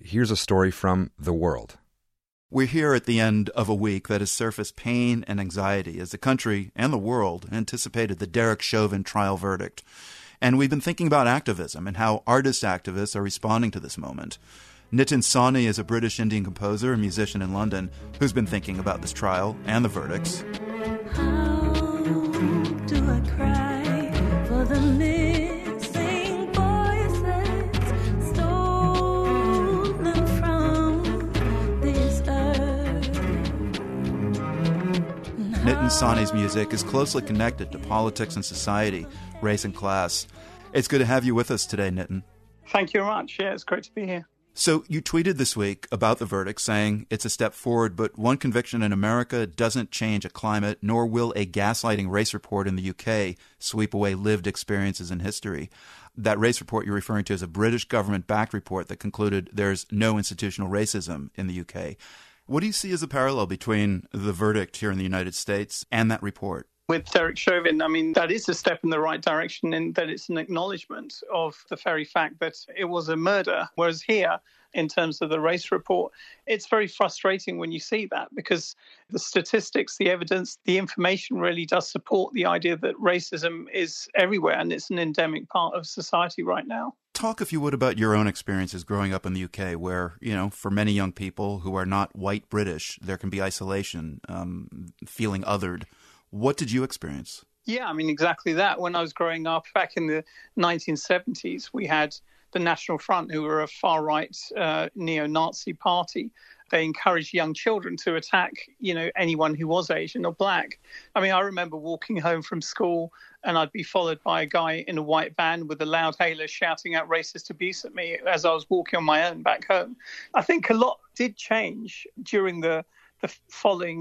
here's a story from The World. We're here at the end of a week that has surfaced pain and anxiety as the country and the world anticipated the Derek Chauvin trial verdict. And we've been thinking about activism and how artist activists are responding to this moment. Nitin Sawhney is a British Indian composer and musician in London who's been thinking about this trial and the verdicts. How do I cry for the missing voices stolen from this earth? Nitin Sawhney's music is closely connected to politics and society, race and class. It's good to have you with us today, Nitin. Thank you very much. Yeah, it's great to be here. So you tweeted this week about the verdict saying it's a step forward, but one conviction in America doesn't change a climate, nor will a gaslighting race report in the UK sweep away lived experiences in history. That race report you're referring to is a British government-backed report that concluded there's no institutional racism in the UK. What do you see as a parallel between the verdict here in the United States and that report? With Derek Chauvin, I mean, that is a step in the right direction in that it's an acknowledgement of the very fact that it was a murder. Whereas here, in terms of the race report, it's very frustrating when you see that because the statistics, the evidence, the information really does support the idea that racism is everywhere and it's an endemic part of society right now. Talk, if you would, about your own experiences growing up in the UK where, for many young people who are not white British, there can be isolation, feeling othered. What did you experience? Yeah, I mean, exactly that. When I was growing up back in the 1970s, we had the National Front, who were a far-right neo-Nazi party. They encouraged young children to attack, anyone who was Asian or black. I mean, I remember walking home from school and I'd be followed by a guy in a white van with a loud hailer shouting out racist abuse at me as I was walking on my own back home. I think a lot did change during the following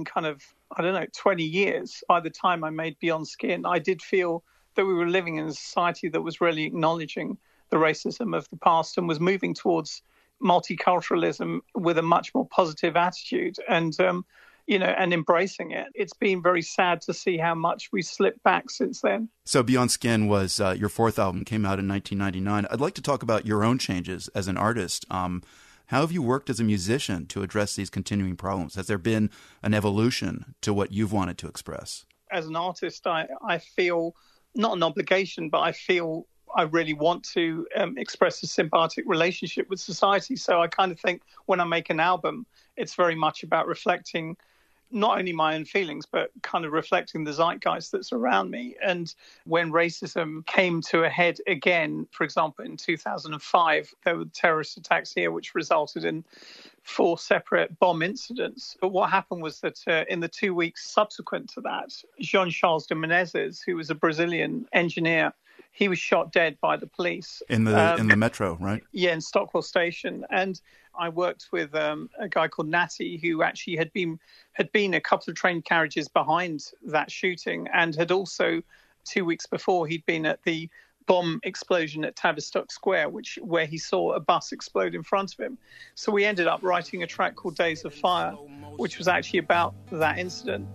20 years. By the time I made Beyond Skin, I did feel that we were living in a society that was really acknowledging the racism of the past and was moving towards multiculturalism with a much more positive attitude and embracing it. It's been very sad to see how much we slipped back since then. So Beyond Skin was your fourth album, came out in 1999. I'd like to talk about your own changes as an artist. How have you worked as a musician to address these continuing problems? Has there been an evolution to what you've wanted to express? As an artist, I feel not an obligation, but I feel I really want to express a symbiotic relationship with society. So I kind of think when I make an album, it's very much about reflecting not only my own feelings, but kind of reflecting the zeitgeist that's around me. And when racism came to a head again, for example, in 2005, there were terrorist attacks here, which resulted in 4 separate bomb incidents. But what happened was that in the 2 weeks subsequent to that, Jean-Charles de Menezes, who was a Brazilian engineer, he was shot dead by the police. In the metro, right? Yeah, in Stockwell Station. And I worked with a guy called Natty, who actually had been a couple of train carriages behind that shooting and had also, 2 weeks before, he'd been at the bomb explosion at Tavistock Square, where he saw a bus explode in front of him. So we ended up writing a track called Days of Fire, which was actually about that incident.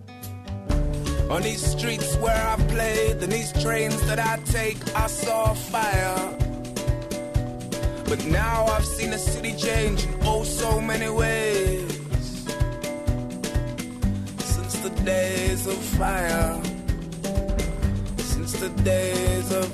On these streets where I played and these trains that I take, I saw fire. But now I've seen the city change in oh so many ways. Since the days of fire. Since the days of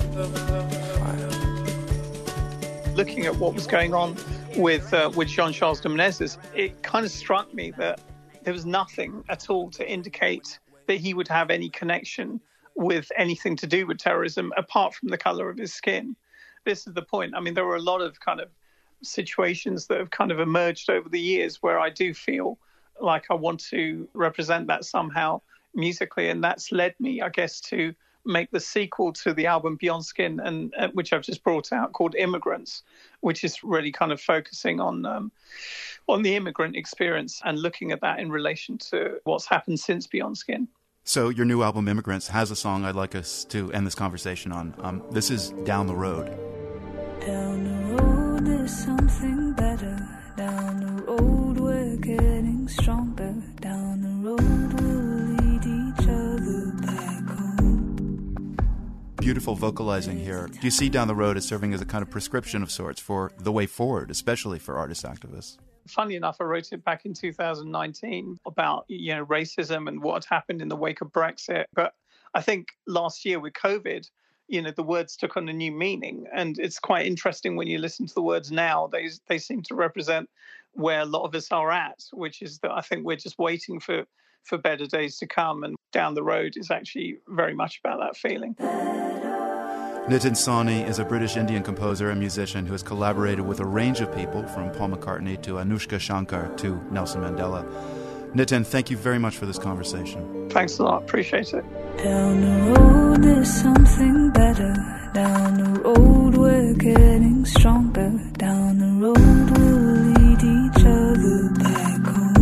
fire. Looking at what was going on with Jean-Charles de Menezes, it kind of struck me that there was nothing at all to indicate that he would have any connection with anything to do with terrorism apart from the color of his skin. This is the point. I mean, there were a lot of kind of situations that have kind of emerged over the years where I do feel like I want to represent that somehow musically. And that's led me, I guess, to make the sequel to the album Beyond Skin, and which I've just brought out, called Immigrants, which is really kind of focusing on the immigrant experience and looking at that in relation to what's happened since Beyond Skin. So your new album, Immigrants, has a song I'd like us to end this conversation on. This is Down the Road. Down the road there's something better. Down the road we're getting stronger. Down the road we'll lead each other back home. beautiful vocalizing here. Do you see down the road as serving as a kind of prescription of sorts for the way forward, especially for artist activists? Funny enough, I wrote it back in 2019 about, racism and what had happened in the wake of Brexit. But I think last year with COVID, the words took on a new meaning. And it's quite interesting when you listen to the words now, they seem to represent where a lot of us are at, which is that I think we're just waiting for better days to come. And down the road is actually very much about that feeling. Nitin Sawhney is a British Indian composer and musician who has collaborated with a range of people, from Paul McCartney to Anushka Shankar to Nelson Mandela. Nitin, thank you very much for this conversation. Thanks a lot. Appreciate it. Down the road there's something better. Down the road we're getting stronger. Down the road we'll lead each other back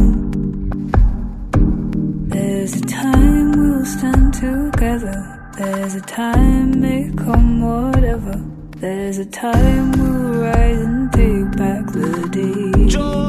home. There's a time we'll stand together. There's a time may come whatever. There's a time we'll rise and take back the day.